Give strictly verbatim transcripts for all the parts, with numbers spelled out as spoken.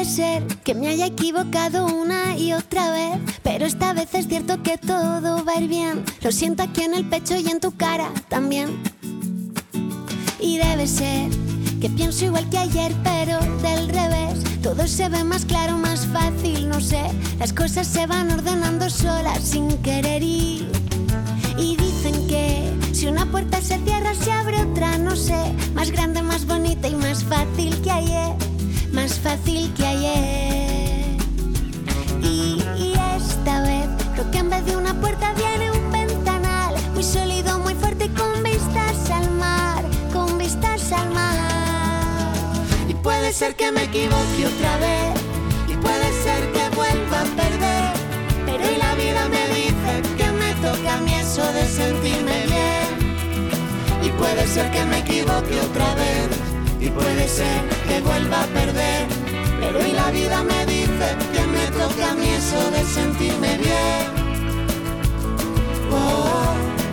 ser que me haya equivocado una y otra vez, pero esta vez es cierto que todo va a ir bien. Lo siento aquí en el pecho y en tu cara también. Y debe ser que pienso igual que ayer, pero del revés. Todo se ve más claro, más fácil, no sé. Las cosas se van ordenando solas sin querer ir. Y dicen que si una puerta se cierra se abre otra, no sé. Más grande, más bonita y más fácil que ayer. Más fácil que ayer. Y, y esta vez creo que en vez de una puerta viene un ventanal, muy sólido, muy fuerte y con vistas al mar. Con vistas al mar. Y puede ser que me equivoque otra vez, y puede ser que vuelva a perder, pero hoy la vida me dice que me toca a mí eso de sentirme bien. Y puede ser que me equivoque otra vez, y puede ser que vuelva a perder, pero hoy la vida me dice que me toca a mí eso de sentirme bien. Oh.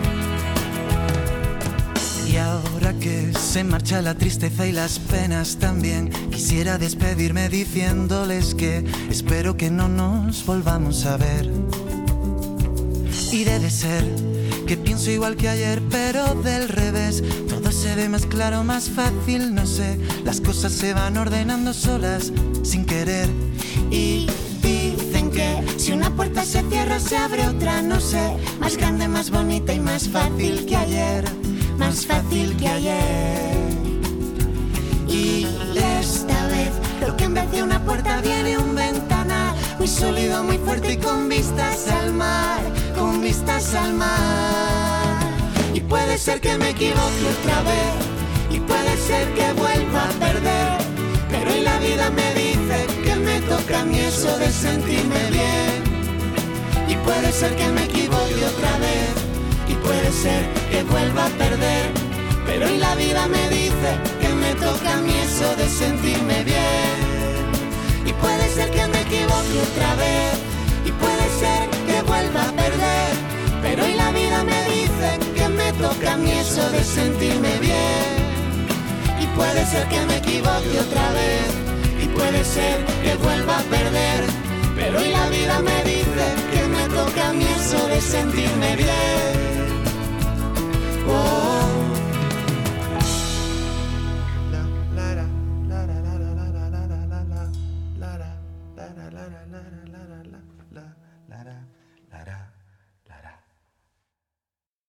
Y ahora que se marcha la tristeza y las penas también, quisiera despedirme diciéndoles que espero que no nos volvamos a ver. Y debe ser que pienso igual que ayer, pero del revés. Todo se ve más claro, más fácil, no sé. Las cosas se van ordenando solas, sin querer. Y dicen que si una puerta se cierra se abre otra, no sé. Más grande, más bonita y más fácil que ayer. Más fácil que ayer. Y esta vez creo que en vez de una puerta viene un ventanal, muy sólido, muy fuerte y con vistas al mar. Con vistas al mar. Y puede ser que me equivoque otra vez, y puede ser que vuelva a perder, pero hoy la vida me dice que me toca a mí eso de sentirme bien. Y puede ser que me equivoque otra vez, y puede ser que vuelva a perder, pero hoy la vida me dice que me toca a mí eso de sentirme bien. Y puede ser que me equivoque otra vez, y puede ser que vuelva a perder, pero hoy la vida me dice que me toca a mí eso de sentirme bien. Y puede ser que me equivoque otra vez, y puede ser que vuelva a perder, pero hoy la vida me dice que me toca a mí eso de sentirme bien. Oh.